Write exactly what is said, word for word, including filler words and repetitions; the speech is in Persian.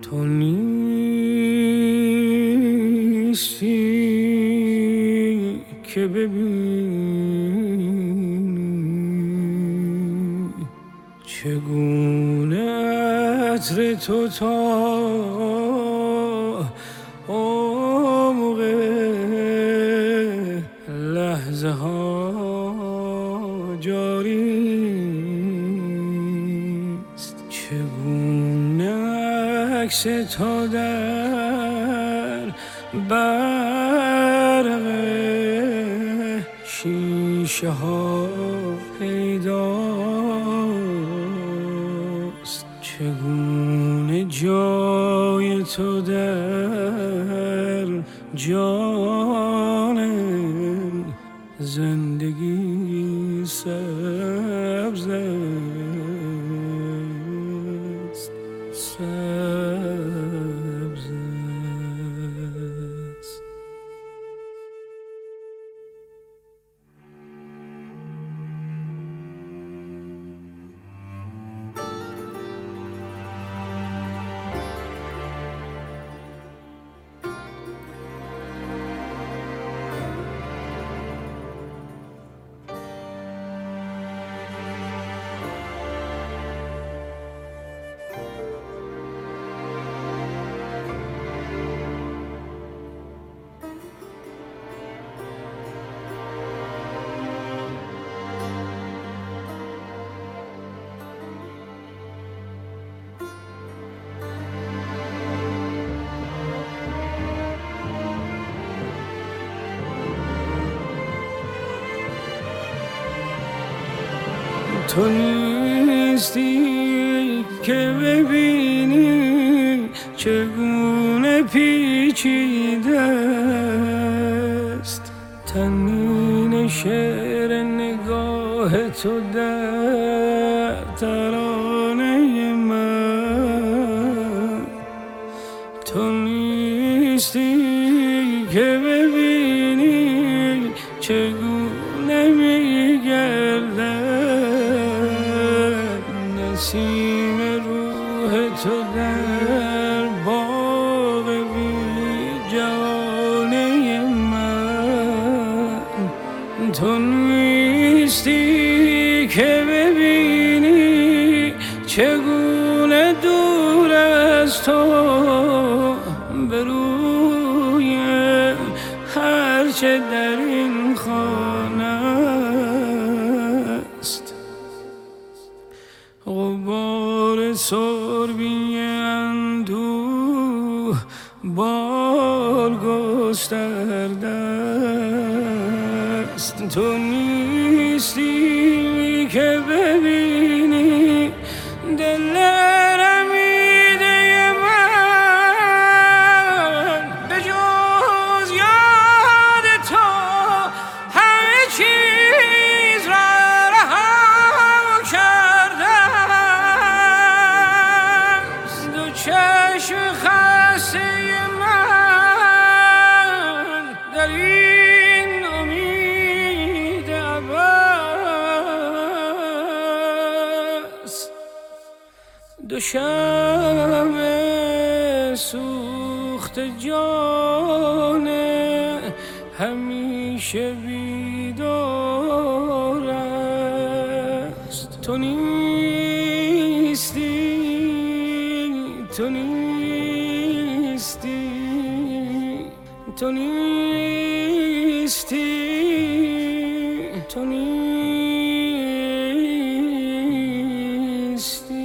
تو نیستی که ببینی چگونه عطر تو تا عمق لحظه ها جاری است، چگونه عکس تو در برق شیشه ها پیداست، چگونه جای تو در جان زندگی سبز است، سبز است. تو نیستی که ببینی چگونه پیچیده است تنین شعر نگاه تو در ترانه من. تو نیستی که ببینی چگونه میگردد نسیم روح تو در باغ بی جوانه من. تو نیستی که ببینی چگونه دور از تو به روی هرچه در این خانه است غبار سربی اندوه بال گسترده است. تو نیستی که ببینی دل رمیده من به جز یاد تو همه چیز را رها کرده است. دو چشم خسته من در این امید عباس دو شمع سوخت جان همیشه بیدار است. تو نیستی تو نیستی تو نیستی تو نیستی